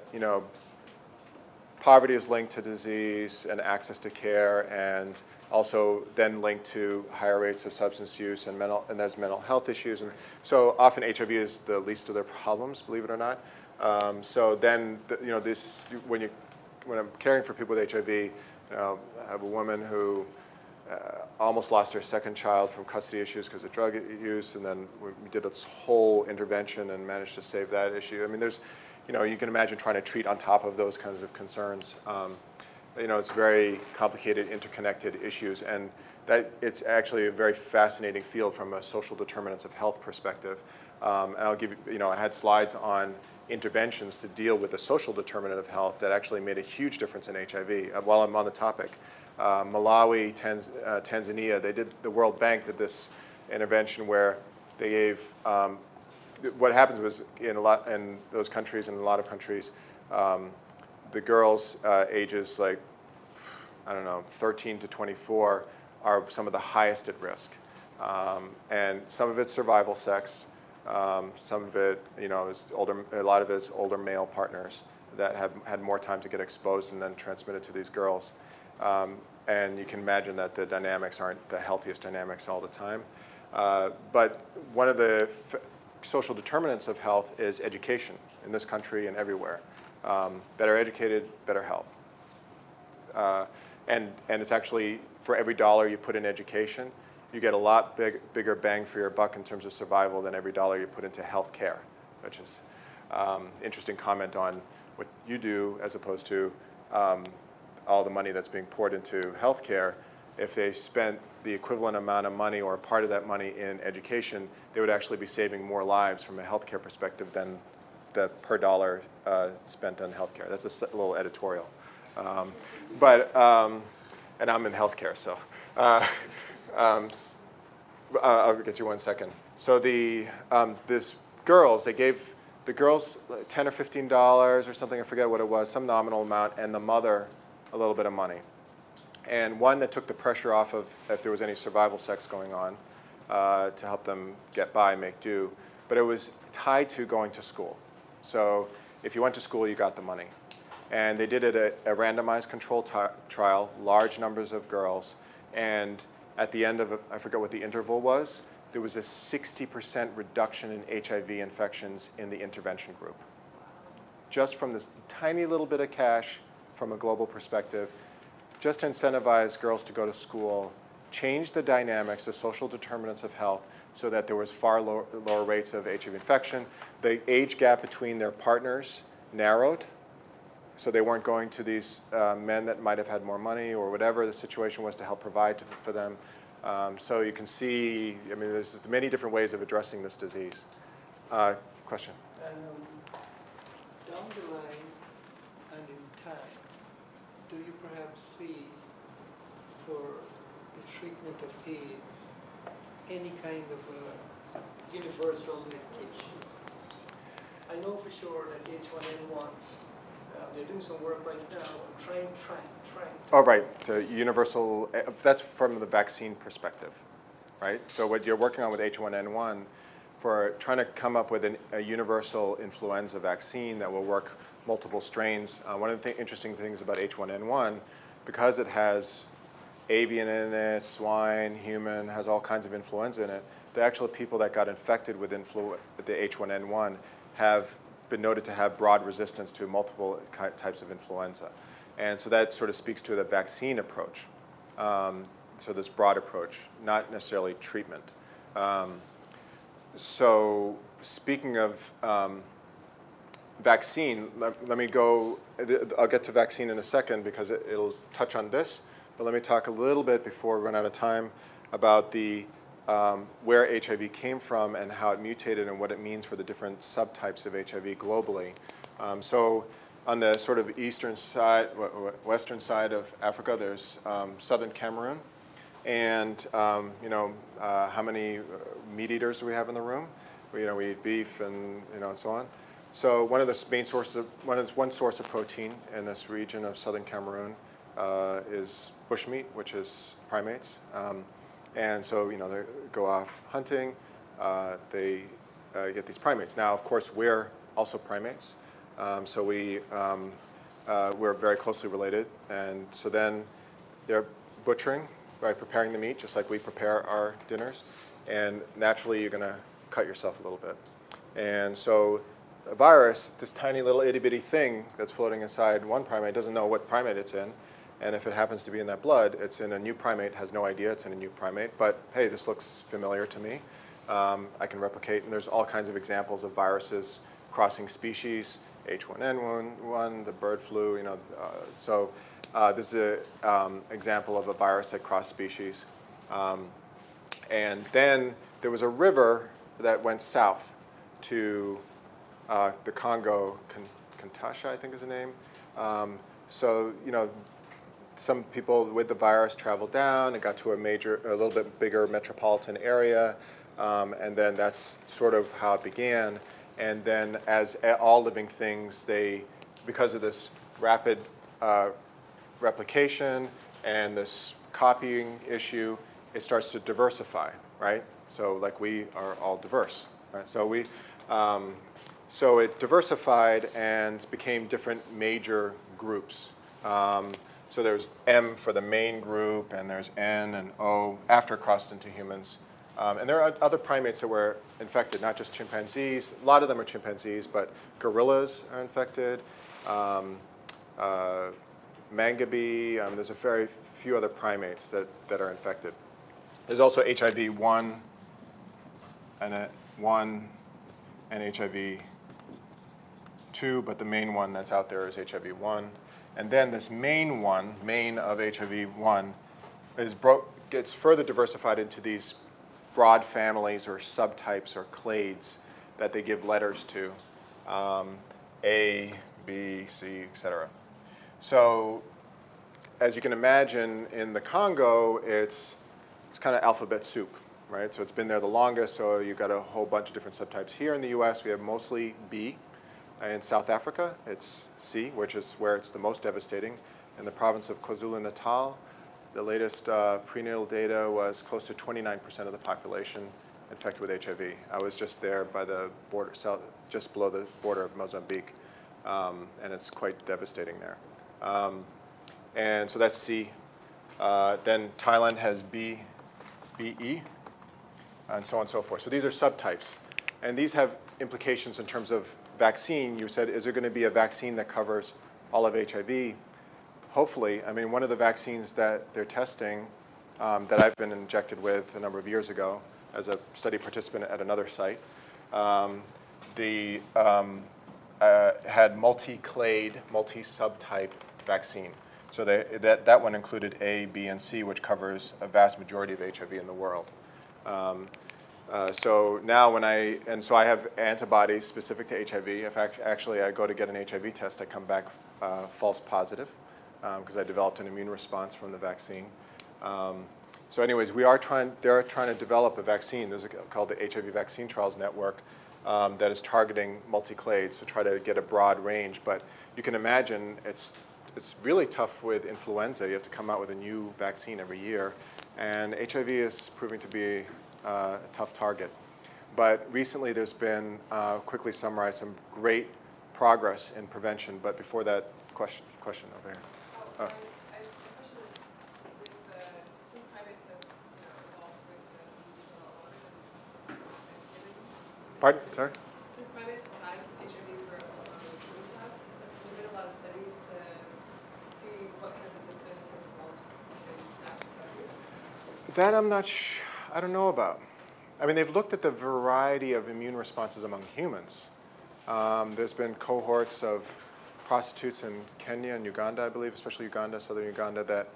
poverty is linked to disease and access to care, and also then linked to higher rates of substance use and there's mental health issues. And so often HIV is the least of their problems, believe it or not. So then, when I'm caring for people with HIV, I have a woman who almost lost her second child from custody issues because of drug use, and then we did this whole intervention and managed to save that issue. There's, you can imagine trying to treat on top of those kinds of concerns. It's very complicated, interconnected issues, and that it's actually a very fascinating field from a social determinants of health perspective. And I'll give you, I had slides on interventions to deal with the social determinant of health that actually made a huge difference in HIV. While I'm on the topic, Malawi, Tanzania, the World Bank did this intervention where they gave, what happens was in those countries, in a lot of countries, the girls ages 13 to 24 are some of the highest at risk. And some of it's survival sex, some of it, is a lot of it is older male partners that have had more time to get exposed and then transmitted to these girls. And you can imagine that the dynamics aren't the healthiest dynamics all the time. But one of the social determinants of health is education in this country and everywhere. Better educated, better health. And it's actually, for every dollar you put in education, you get a lot bigger bang for your buck in terms of survival than every dollar you put into health care, which is interesting comment on what you do as opposed to all the money that's being poured into health care. If they spent the equivalent amount of money or a part of that money in education, they would actually be saving more lives from a healthcare perspective than the per dollar spent on healthcare. That's a little editorial. And I'm in healthcare, so I'll get you 1 second. So this girls, they gave the girls $10 or $15 or something, I forget what it was, some nominal amount, and the mother a little bit of money. And one that took the pressure off of if there was any survival sex going on to help them get by, make do. But it was tied to going to school. So if you went to school, you got the money. And they did it at a randomized control trial, large numbers of girls. And at the end of, I forget what the interval was, there was a 60% reduction in HIV infections in the intervention group. Just from this tiny little bit of cash from a global perspective, just to incentivize girls to go to school, change the dynamics, the social determinants of health, so that there was far lower rates of HIV infection. The age gap between their partners narrowed, so they weren't going to these men that might have had more money or whatever the situation was to help provide for them. So you can see, I mean, there's many different ways of addressing this disease. Question? Down the line and in time, do you perhaps see for the treatment of AIDS any kind of a universal medication? I know for sure that H1N1, they're doing some work right now on trying. Oh, right, so universal, that's from the vaccine perspective, right? So what you're working on with H1N1 for trying to come up with a universal influenza vaccine that will work multiple strains. One of the interesting things about H1N1, because it has avian in it, swine, human, has all kinds of influenza in it, the actual people that got infected with the H1N1 have been noted to have broad resistance to multiple types of influenza. And so that sort of speaks to the vaccine approach. So this broad approach, not necessarily treatment. So speaking of vaccine, let me go, I'll get to vaccine in a second because it'll touch on this, but let me talk a little bit before we run out of time about the where HIV came from and how it mutated and what it means for the different subtypes of HIV globally. So on the sort of eastern side, western side of Africa, there's southern Cameroon. And how many meat eaters do we have in the room? We eat beef and and so on. So one of the main sources, one source of protein in this region of southern Cameroon is bushmeat, which is primates. And so they go off hunting. They get these primates. Now, of course, we're also primates. So we're very closely related. And so then they're butchering by preparing the meat, just like we prepare our dinners. And naturally, you're going to cut yourself a little bit. And so a virus, this tiny little itty-bitty thing that's floating inside one primate, doesn't know what primate it's in. And if it happens to be in that blood, it's in a new primate, has no idea it's in a new primate. But hey, this looks familiar to me. I can replicate. And there's all kinds of examples of viruses crossing species, H1N1, the bird flu. So this is an example of a virus that crossed species. And then there was a river that went south to the Congo, Kinshasa, I think is the name. So some people with the virus traveled down and got to a little bit bigger metropolitan area, and then that's sort of how it began. And then as all living things, because of this rapid replication and this copying issue, it starts to diversify, right? So like we are all diverse, right? So it diversified and became different major groups. So there's M for the main group, and there's N and O after it crossed into humans. And there are other primates that were infected, not just chimpanzees. A lot of them are chimpanzees, but gorillas are infected. Mangabe, there's a very few other primates that are infected. There's also HIV-1 and HIV-2, but the main one that's out there is HIV-1. And then this main of HIV-1, gets further diversified into these broad families or subtypes or clades that they give letters to, A, B, C, etc. So as you can imagine, in the Congo, it's kind of alphabet soup, right? So it's been there the longest, so you've got a whole bunch of different subtypes. Here in the US, we have mostly B. In South Africa, it's C, which is where it's the most devastating. In the province of KwaZulu-Natal, the latest prenatal data was close to 29% of the population infected with HIV. I was just there by the border, just below the border of Mozambique, and it's quite devastating there. And so that's C. Then Thailand has B, BE, and so on and so forth. So these are subtypes. And these have implications in terms of vaccine. You said, is there going to be a vaccine that covers all of HIV? Hopefully. I mean, one of the vaccines that they're testing that I've been injected with a number of years ago as a study participant at another site, had multi-clade, multi-subtype vaccine. So that one included A, B, and C, which covers a vast majority of HIV in the world. So now so I have antibodies specific to HIV. If actually I go to get an HIV test, I come back false positive because I developed an immune response from the vaccine. So anyways, they're trying to develop a vaccine. There's called the HIV Vaccine Trials Network that is targeting multi-clades to try to get a broad range. But you can imagine it's really tough with influenza. You have to come out with a new vaccine every year. And HIV is proving to be a tough target. But recently there's been, quickly summarize, some great progress in prevention. But before that, question over here. The question is, since primates have evolved with the disease for a lot longer than given. Pardon? Sorry? Since primates have had HIV for a lot longer than humans have, has there been a lot of studies to see what kind of resistance has evolved in that study? That I don't know about. I mean, they've looked at the variety of immune responses among humans. There's been cohorts of prostitutes in Kenya and Uganda, I believe, especially Uganda, southern Uganda, that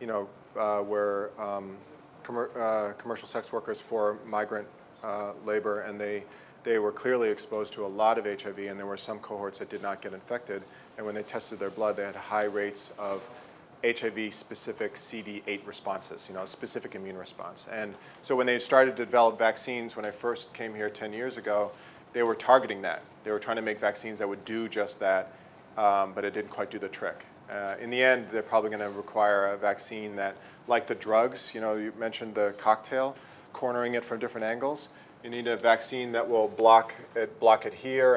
were commercial sex workers for migrant labor, and they were clearly exposed to a lot of HIV, and there were some cohorts that did not get infected. And when they tested their blood, they had high rates of HIV-specific CD8 responses, specific immune response. And so when they started to develop vaccines, when I first came here 10 years ago, they were targeting that. They were trying to make vaccines that would do just that, but it didn't quite do the trick. In the end, they're probably going to require a vaccine that, like the drugs, you mentioned the cocktail, cornering it from different angles. You need a vaccine that will block it here,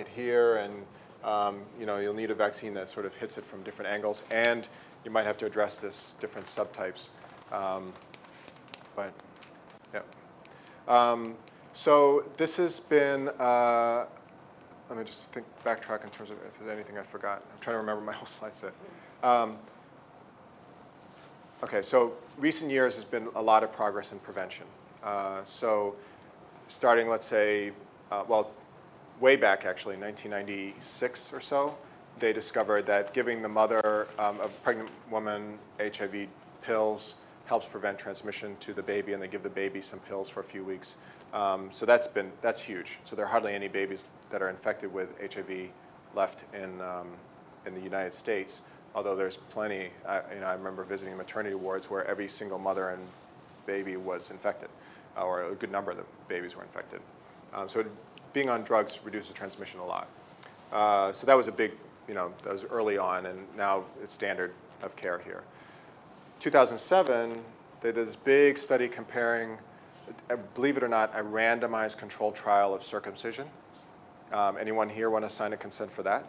and you'll need a vaccine that sort of hits it from different angles, and you might have to address this different subtypes. But yeah. So this has been. Let me just backtrack in terms of if there's anything I forgot. I'm trying to remember my whole slide set. Okay, so recent years has been a lot of progress in prevention. So starting, let's say, way back actually, 1996 or so, they discovered that giving the mother of a pregnant woman HIV pills helps prevent transmission to the baby, and they give the baby some pills for a few weeks. So that's huge. So there are hardly any babies that are infected with HIV left in the United States, although there's plenty. I remember visiting maternity wards where every single mother and baby was infected, or a good number of the babies were infected. So being on drugs reduces transmission a lot. So that was a big, that was early on, and now it's standard of care here. 2007, they did this big study comparing, believe it or not, a randomized controlled trial of circumcision. Anyone here want to sign a consent for that?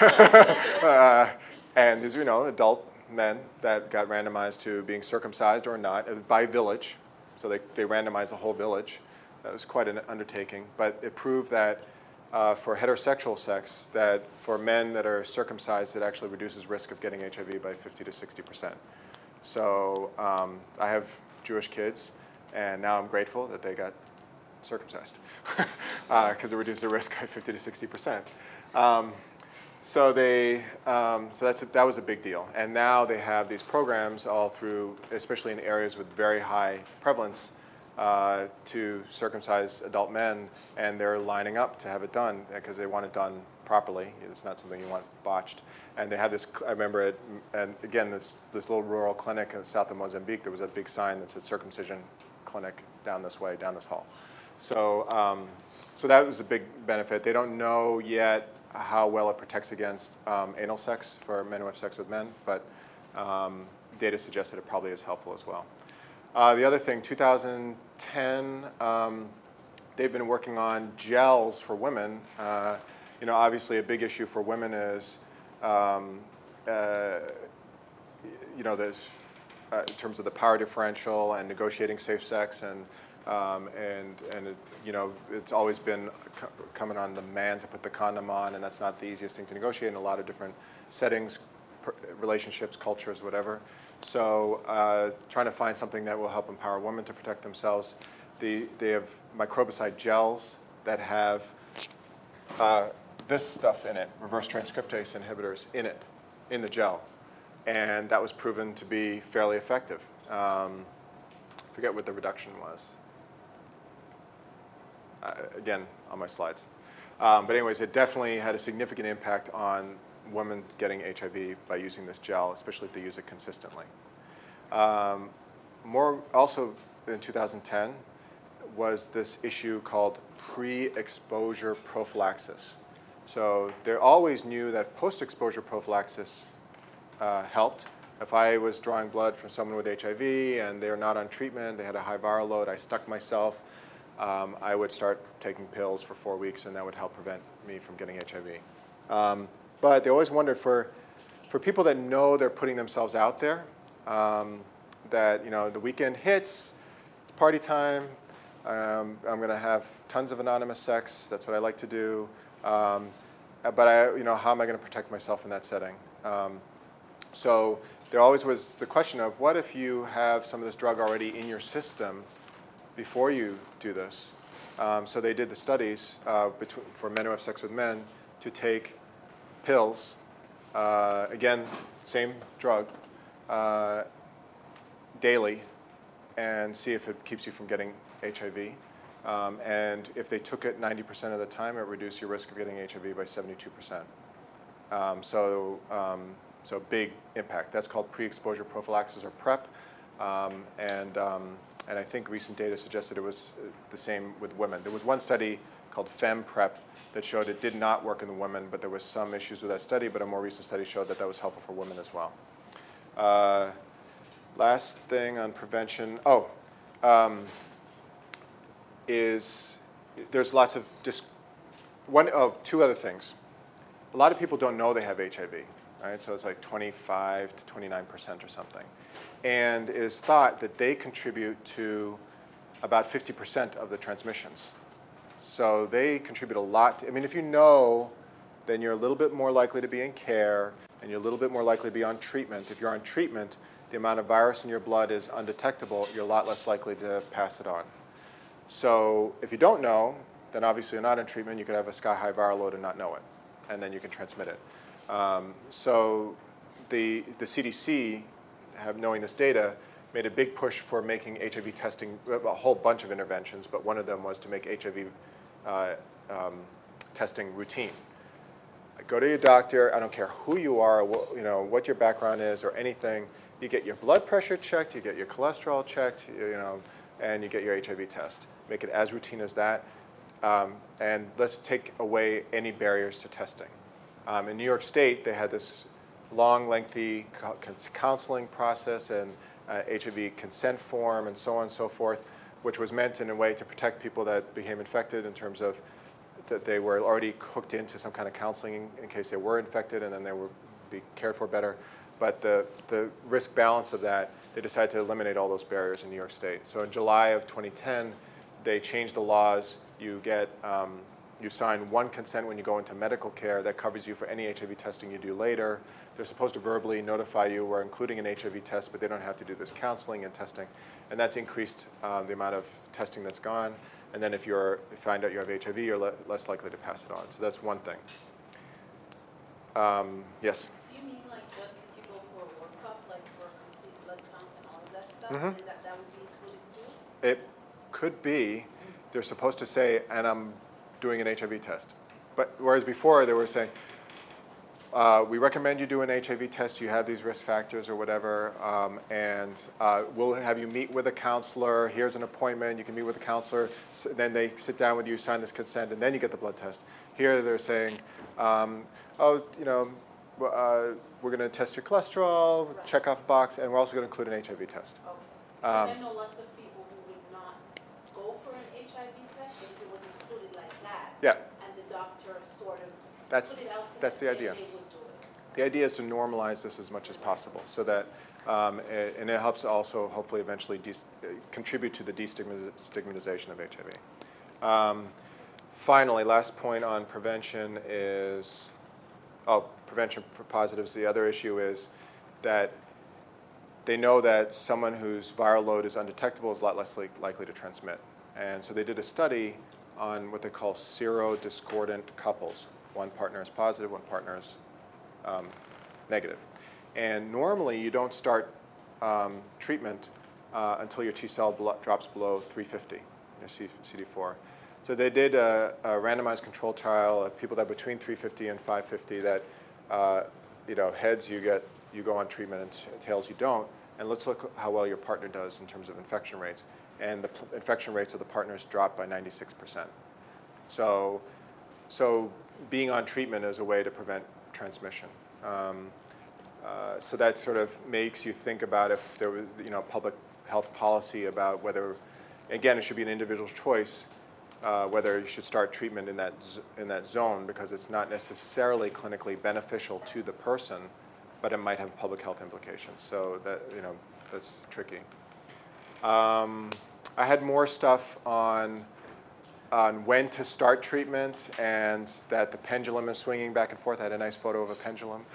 And these are, adult men that got randomized to being circumcised or not by village. So they randomized the whole village. That was quite an undertaking. But it proved that for heterosexual sex, that for men that are circumcised, it actually reduces risk of getting HIV by 50 to 60%. So I have Jewish kids, and now I'm grateful that they got circumcised because it reduced the risk by 50 to 60%. So that was a big deal. And now they have these programs all through, especially in areas with very high prevalence, to circumcise adult men, and they're lining up to have it done because they want it done properly. It's not something you want botched. And they have this, I remember it, and again, this little rural clinic in the south of Mozambique, there was a big sign that said circumcision clinic down this way, down this hall. So, so that was a big benefit. They don't know yet how well it protects against anal sex for men who have sex with men, but data suggests that it probably is helpful as well. The other thing, 2010, they've been working on gels for women. You know, obviously a big issue for women is, you know, in terms of the power differential and negotiating safe sex, and it, you know, it's always been coming on the man to put the condom on, and that's not the easiest thing to negotiate in a lot of different settings, relationships, cultures, whatever. So trying to find something that will help empower women to protect themselves. They have microbicide gels that have this stuff in it, reverse transcriptase inhibitors in it, in the gel. And that was proven to be fairly effective. Forget what the reduction was. Again, on my slides. But anyways, it definitely had a significant impact on women getting HIV by using this gel, especially if they use it consistently. More also in 2010 was this issue called pre-exposure prophylaxis. So they always knew that post-exposure prophylaxis helped. If I was drawing blood from someone with HIV and they're not on treatment, they had a high viral load, I stuck myself, I would start taking pills for 4 weeks, and that would help prevent me from getting HIV. But they always wondered for people that know they're putting themselves out there, that, you know, the weekend hits, it's party time, I'm going to have tons of anonymous sex, that's what I like to do, but you know, how am I going to protect myself in that setting? So there always was the question of, what if you have some of this drug already in your system before you do this? So they did the studies for men who have sex with men to take pills, again, same drug, daily, and see if it keeps you from getting HIV. And if they took it 90% of the time, it reduced your risk of getting HIV by 72%. So big impact. That's called pre-exposure prophylaxis, or PrEP. And I think recent data suggested it was the same with women. There was one study called FemPrep that showed it did not work in the women, but there was some issues with that study, but a more recent study showed that that was helpful for women as well. Last thing on prevention, is there's lots of, one of two other things. A lot of people don't know they have HIV, right? So it's like 25 to 29% or something. And it is thought that they contribute to about 50% of the transmissions. So they contribute a lot. I mean, if you know, then you're a little bit more likely to be in care, and you're a little bit more likely to be on treatment. If you're on treatment, the amount of virus in your blood is undetectable. You're a lot less likely to pass it on. So if you don't know, then obviously you're not in treatment. You could have a sky-high viral load and not know it, and then you can transmit it. So the CDC, knowing this data, made a big push for making HIV testing, a whole bunch of interventions, but one of them was to make HIV testing routine. Go to your doctor. I don't care who you are, you know, what your background is or anything. You get your blood pressure checked, you get your cholesterol checked, you know, and you get your HIV test. Make it as routine as that. And let's take away any barriers to testing. In New York State, they had this long, lengthy counseling process and HIV consent form and so on and so forth, which was meant in a way to protect people that became infected in terms of that they were already hooked into some kind of counseling in case they were infected, and then they would be cared for better. But the risk balance of that, they decided to eliminate all those barriers in New York State. So in July of 2010, they changed the laws. You get, you sign one consent when you go into medical care that covers you for any HIV testing you do later. They're supposed to verbally notify you we're including an HIV test, but they don't have to do this counseling and testing. And that's increased the amount of testing that's gone. And then if you find out you have HIV, you're less likely to pass it on. So that's one thing. Yes? Do you mean like just the people who are workup, like for complete blood count and all of that stuff? Mm-hmm. And that would be included too? could be they're supposed to say, and I'm doing an HIV test. But whereas before they were saying, we recommend you do an HIV test, you have these risk factors or whatever, and we'll have you meet with a counselor, here's an appointment, you can meet with a counselor, then they sit down with you, sign this consent, and then you get the blood test. Here they're saying, oh, you know, we're going to test your cholesterol, Right. check off a box, and we're also going to include an HIV test. Okay. 'Cause I know lots of people who would not go for an HIV test, but if it was included like that. Yeah. And the doctor sort of That's- put it out to that's them, the idea. they would do it. The idea is to normalize this as much as possible so that, and it helps also hopefully eventually contribute to the destigmatization of HIV. Finally, last point on prevention is, prevention for positives. The other issue is that they know that someone whose viral load is undetectable is a lot less likely to transmit. And so they did a study on what they call serodiscordant couples. One partner is positive, one partner is negative. And normally you don't start treatment until your T cell drops below 350, your CD4. So they did a randomized control trial of people that between 350 and 550 that, you know, heads you go on treatment and tails you don't. And let's look how well your partner does in terms of infection rates. And the infection rates of the partners dropped by 96%. So being on treatment is a way to prevent transmission. So that sort of makes you think about if there was, you know, public health policy about whether, again, it should be an individual's choice whether you should start treatment in that zone, because it's not necessarily clinically beneficial to the person, but it might have public health implications. So that, you know, that's tricky. I had more stuff on when to start treatment and that the pendulum is swinging back and forth. I had a nice photo of a pendulum.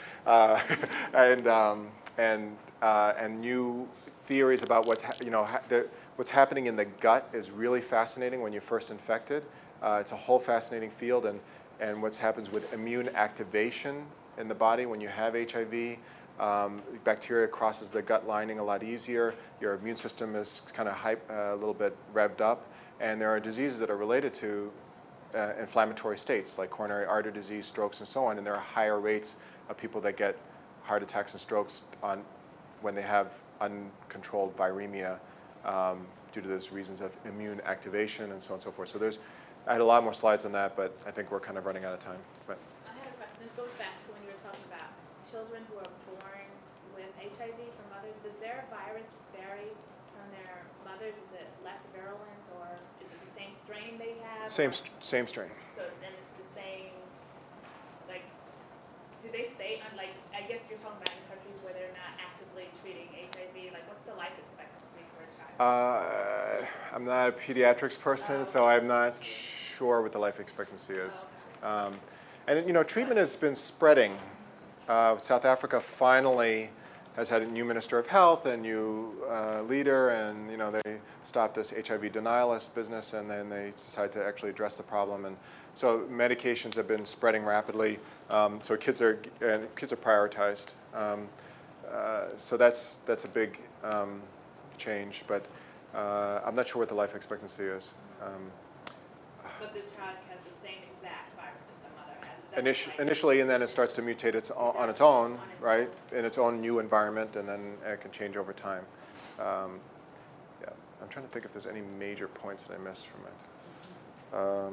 And new theories about what's happening in the gut is really fascinating when you're first infected. It's a whole fascinating field, and what happens with immune activation in the body when you have HIV. Bacteria crosses the gut lining a lot easier. Your immune system is kind of a little bit revved up. And there are diseases that are related to inflammatory states like coronary artery disease, strokes, and so on. And there are higher rates of people that get heart attacks and strokes when they have uncontrolled viremia due to those reasons of immune activation and so on and so forth. So I had a lot more slides on that, but I think we're kind of running out of time. But I had a question. It goes back to when you were talking about children who are born with HIV from mothers. Does their virus vary from their mothers? Is it less virulent, or is it the same strain they have? same strain. So it's the same, like, do they say, like, I guess you're talking about in countries where they're not actively treating HIV, like, what's the life expectancy for a child? I'm not a pediatrics person, so I'm not sure what the life expectancy is. And you know, treatment has been spreading. South Africa finally has had a new Minister of Health and new leader, and you know, they stopped this HIV denialist business, and then they decided to actually address the problem. And so medications have been spreading rapidly. So kids are prioritized. So that's a big change, but I'm not sure what the life expectancy is. But the child has the same exact virus as the mother has. Is that like- Initially, and then it starts to mutate on its own, right, in its own new environment, and then it can change over time. Yeah, I'm trying to think if there's any major points that I missed from it.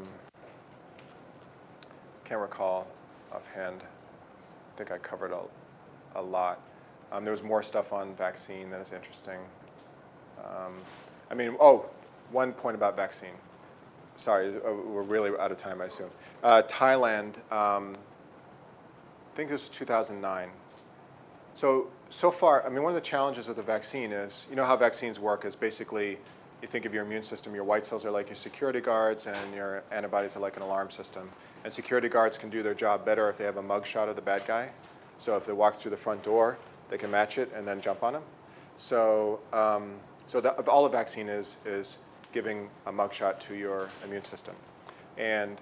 Can't recall offhand. I think I covered a lot. There was more stuff on vaccine that is interesting. One point about vaccine. Sorry, we're really out of time, I assume. Thailand, I think this was 2009. So far, I mean, one of the challenges with the vaccine is, you know how vaccines work is basically, you think of your immune system, your white cells are like your security guards, and your antibodies are like an alarm system. And security guards can do their job better if they have a mugshot of the bad guy. So if they walk through the front door, they can match it and then jump on him. So all the vaccine is giving a mugshot to your immune system. And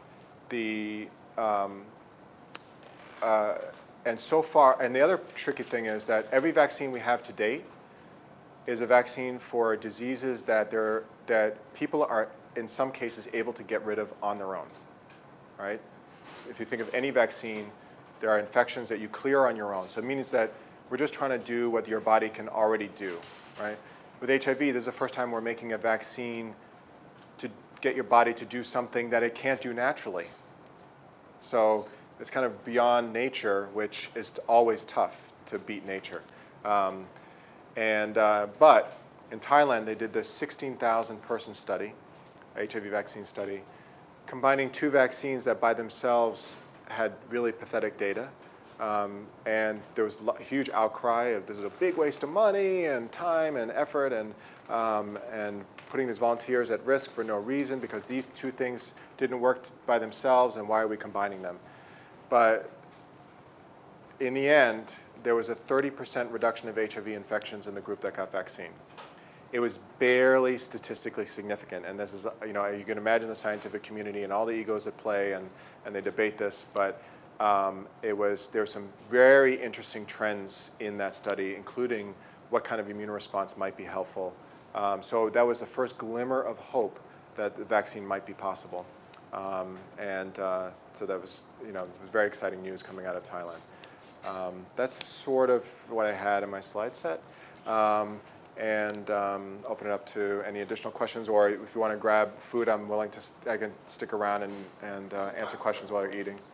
and so far, and the other tricky thing is that every vaccine we have to date is a vaccine for diseases that people are, in some cases, able to get rid of on their own, right? If you think of any vaccine, there are infections that you clear on your own. So it means that we're just trying to do what your body can already do, right? With HIV, this is the first time we're making a vaccine to get your body to do something that it can't do naturally. So it's kind of beyond nature, which is always tough to beat nature. But in Thailand, they did this 16,000-person study, HIV vaccine study, combining two vaccines that by themselves had really pathetic data. And there was a huge outcry of this is a big waste of money and time and effort and putting these volunteers at risk for no reason because these two things didn't work by themselves and why are we combining them? But in the end, there was a 30% reduction of HIV infections in the group that got vaccine. It was barely statistically significant, and this is, you can imagine the scientific community and all the egos at play, and they debate this, but there were some very interesting trends in that study, including what kind of immune response might be helpful. So that was the first glimmer of hope that the vaccine might be possible. So that was, it was very exciting news coming out of Thailand. That's sort of what I had in my slide set. Open it up to any additional questions, or if you want to grab food, I can stick around and answer questions while you're eating.